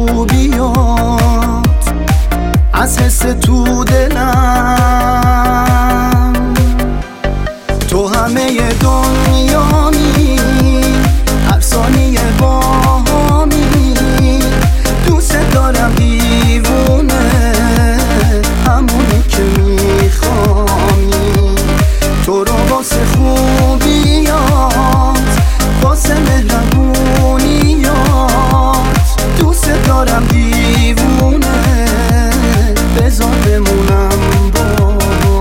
خوبیات، از حس تو دلم. تو همه دنیامی، هر ثانیه باهامی، دوست دارم دیوونه، همونی که میخوانی. تو رو واسه خوبیات، واسه مهربونیات، دوست دارم دیوونه، بذار بمونم با.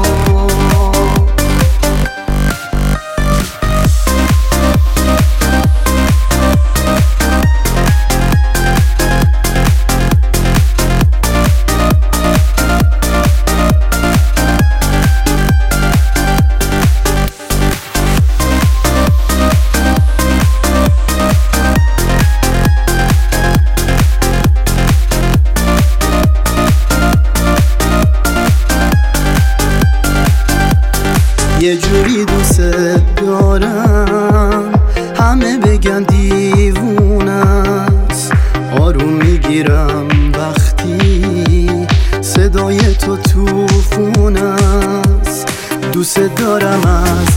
یه جوری دوست دارم، همه بگن دیوونست. آروم میگیرم وقتی صدای تو خونست. دوست دارم